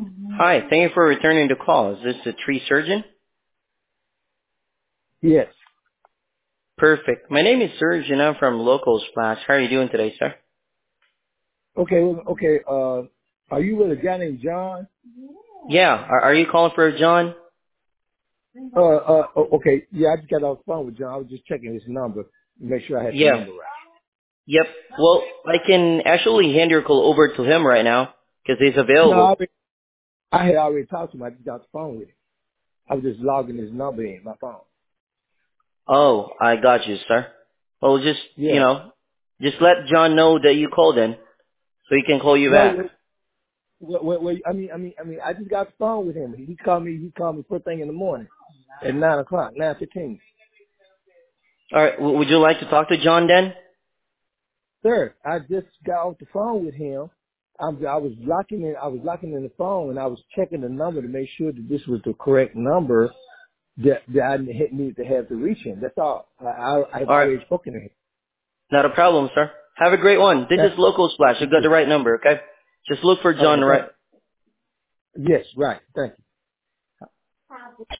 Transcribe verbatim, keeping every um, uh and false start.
Hi, thank you for returning the call. Is this the tree surgeon? Yes. Perfect. My name is Serge and I'm from Local Splash. How are you doing today, sir? Okay. well, Okay. Uh, are you with a guy named John? Yeah, are, are you calling for John? Uh, uh, o- okay. Yeah, I just got off the phone with John. I was just checking his number to make sure I had the Yeah. number right. Yep. Well, I can actually hand your call over to him right now because he's No, I, available. already, I had already talked to him. I just got off the phone with him. I was just logging his number in my phone. Oh, I got you, sir. Well, just, you Yeah. know, just let John know that you called in so he can call you No. back. Wait, wait, wait, wait, I mean, I mean, I mean, I just got off the phone with him. He called me. He called me first thing in the morning at nine o'clock, nine fifteen. All right, w- would you like to talk to John then? Sir, I just got off the phone with him. I'm, I was locking in. I was locking in the phone, and I was checking the number to make sure that this was the correct number that that I ne- needed to have to reach him. That's all. I, I I've All right, already spoken to him. not a problem, sir. Have a great one. This That's, is Local Splash. You got the right number, okay? Just look for all John right. right. Thank you. Yes. Right. Thank you.